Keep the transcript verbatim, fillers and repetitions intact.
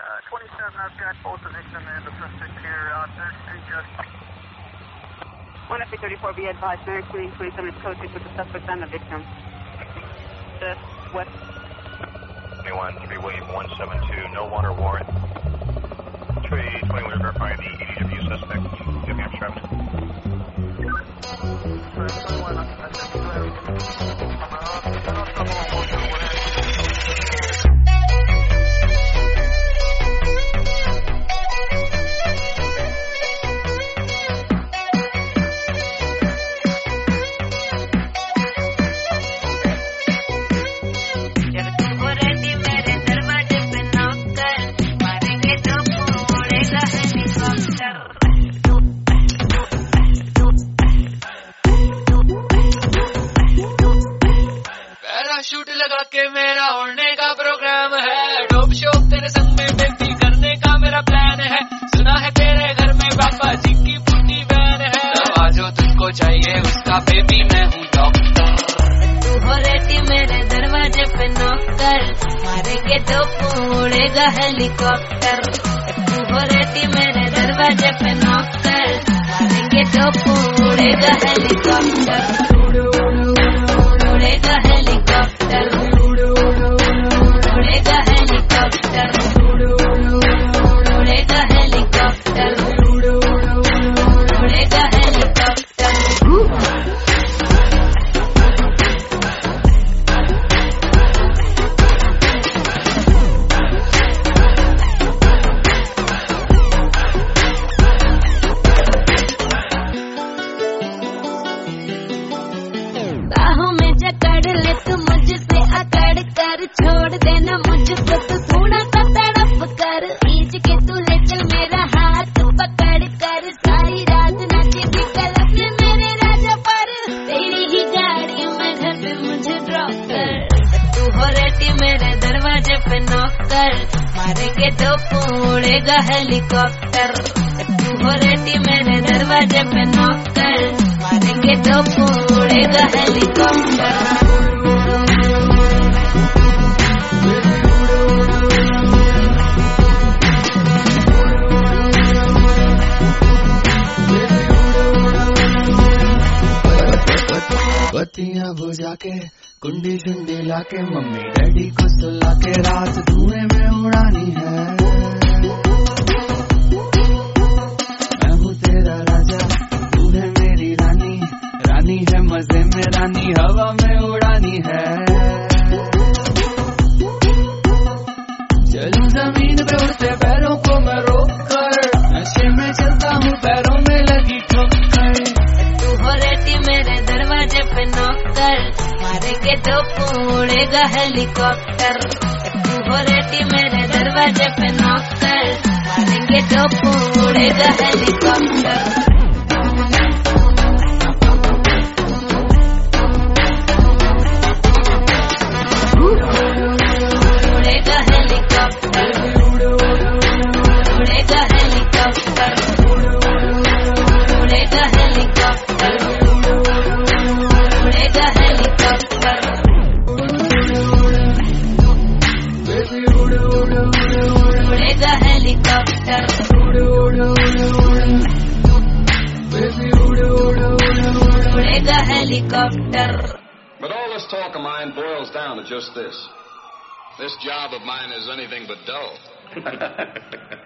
twenty-seven, I've got both the victim and the suspect here on third Street, just. one F thirty-four, be advised, Mary Queen, twenty-seven is code six with the suspect and the victim. The west. twenty-one, three William one seven two, no water warrant. three twenty-one, verify the A D W suspect. Give me a traffic. twenty-one, I said, go ahead. Shoot लगा के मेरा उड़ने का programme है, dope show तेरे संग में baby करने का मेरा प्लान है। सुना है तेरे घर में पापा जी की पुट्टी वैन है, दवा जो तुझको चाहिए उसका बेबी मैं हूँ डॉक्टर। तू हो रेडी मेरे दरवाजे पे नौकर, मारेंगे तो उड़ेगा हेलीकॉप्टर। तू हो रेडी मेरे दरवाजे पे नौकर, मारेंगे तो उड़ेगा हेलीकॉप्टर। उड़ेगा हेलीकॉप्टर, उड़ेगा हेलीकॉप्टर, उड़ेगा हेलीकॉप्टर, उड़ेगा हेलीकॉप्टर। बाहों में जकड़ ले तू मुझसे अकड़ कर, छोड़ देना मुझको तू थोड़ा सा तड़प कर। खींच के तू ले चल मेरा हाथ पकड़ कर, सारी रात नाचेगी कलप में मेरे राजा पर। तेरी ही गाड़ी में घर पे मुझे ड्रॉप कर। तू हो रेडी मेरे दरवाजे पे नौकर, मारेंगे तो उड़ेगा हेलीकॉप्टर। तू हो रेडी मेरे दरवाजे पे नौकर, मारेंगे तो उड़ेगा हेलीकॉप्टर। बत्तियां बुझा के कुंडी शुंडी लाके, मम्मी डैडी को सुला के रात धुएं में उड़ानी है। मैं हूँ तेरा राजा, तू है मेरी रानी, रानी है मजे में रानी, हवा में उड़ानी है। चलूं जमीन पे उड़ते पैरों को मैं रोक कर, नशे में चलता हूँ पैरों में लगी ठोकर। तू हो रेडी मेरे दरवाजे पे नौकर, मारेंगे तो उड़ेगा हेलीकॉप्टर। तू हो रेडी मेरे दरवाजे पे नौकर, मारेंगे तो उड़ेगा हेलीकॉप्टर। उड़ेगा हेलीकॉप्टर, उड़ेगा हेलीकॉप्टर, उड़ेगा हेलीकॉप्टर, उड़ेगा हेलीकॉप्टर। उड़ेगा हेलीकॉप्टर, उड़ेगा helicopter. But all this talk of mine boils down to just this. This job of mine is anything but dull.